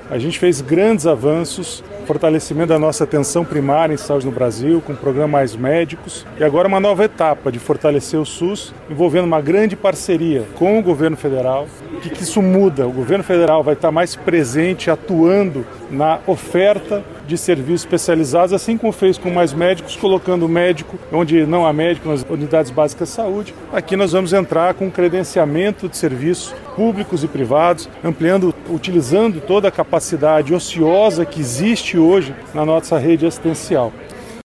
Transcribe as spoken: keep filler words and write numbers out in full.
A gente fez grandes avanços, fortalecimento da nossa atenção primária em saúde no Brasil, com o programa Mais Médicos, e agora uma nova etapa de fortalecer o SUS, envolvendo uma grande parceria com o governo federal. O que, que isso muda? O governo federal vai estar mais presente, atuando na oferta de serviços especializados, assim como fez com Mais Médicos, colocando o médico onde não há médico, nas unidades básicas de saúde. Aqui nós vamos entrar com credenciamento de serviços públicos e privados, ampliando, utilizando toda a capacidade ociosa que existe hoje na nossa rede assistencial.